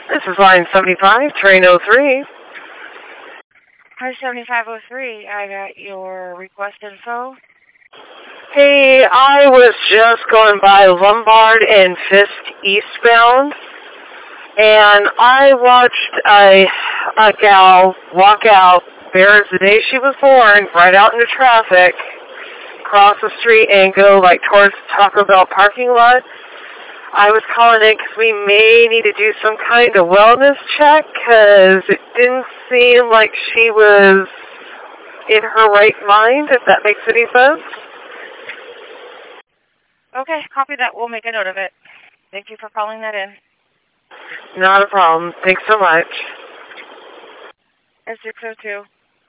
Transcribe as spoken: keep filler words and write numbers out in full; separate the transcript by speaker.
Speaker 1: This is line seventy-five, train oh three.
Speaker 2: Hi, seventy-five oh three. I got your request info.
Speaker 1: Hey, I was just going by Lombard and Fisk eastbound, and I watched a, a gal walk out, bare as the day she was born, right out into traffic, cross the street and go like towards the Taco Bell parking lot. I was calling in because we may need to do some kind of wellness check because it didn't seem like she was in her right mind, if that makes any sense.
Speaker 2: Okay, copy that. We'll make a note of it. Thank you for calling that in.
Speaker 1: Not a problem. Thanks so much.
Speaker 2: S six oh two.